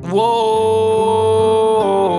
Whoa.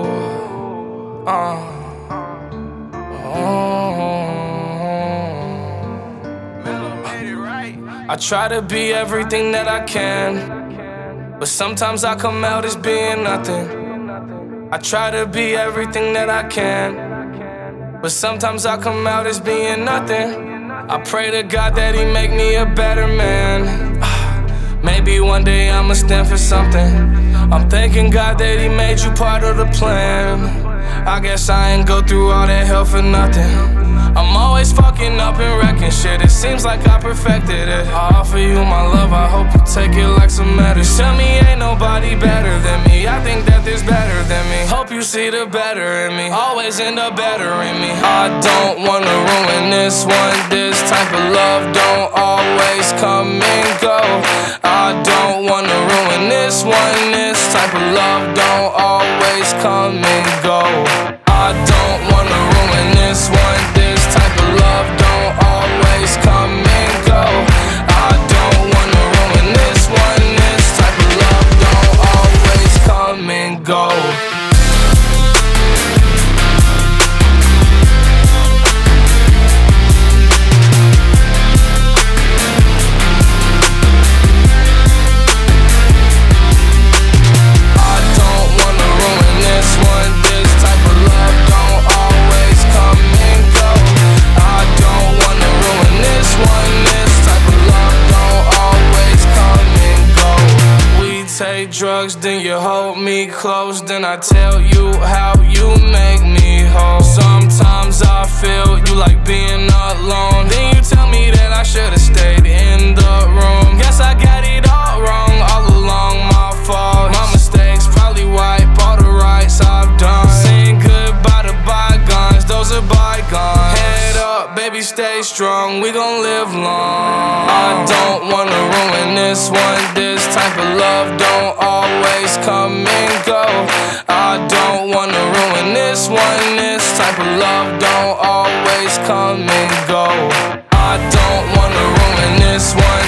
I try to be everything that I can, but sometimes I come out as being nothing. I try to be everything that I can, but sometimes I come out as being nothing. I pray to God that He make me a better man. Maybe one day I'ma stand for something. I'm thanking God that He made you part of the plan. I guess I ain't go through all that hell for nothing. I'm always fucking up and wrecking shit. It seems like I perfected it. I offer you my love, I hope you take it like some medicine. Tell me ain't nobody better than me. I think that there's better than me. Hope you see the better in me. Always end up better in me. I don't wanna ruin this one. This type of love don't always come and go. I don't wanna ruin this one. This type of love don't always come and go. I don't wanna ruin this one. This type of love don't always come and go. I don't wanna ruin this one. This type of love don't always come and go. Take drugs, then you hold me close. Then I tell you how you make me whole. Sometimes I feel you like being alone. Then you tell me that I should've stayed in the room. Guess I got it all wrong, all along my fault. My mistakes probably wipe all the rights I've done. Saying goodbye to bygones, those are bygones. Head up, baby, stay strong, we gon' live long. I don't wanna ruin this one. This type of love don't always come and go. I don't wanna ruin this one. This type of love don't always come and go. I don't wanna ruin this one.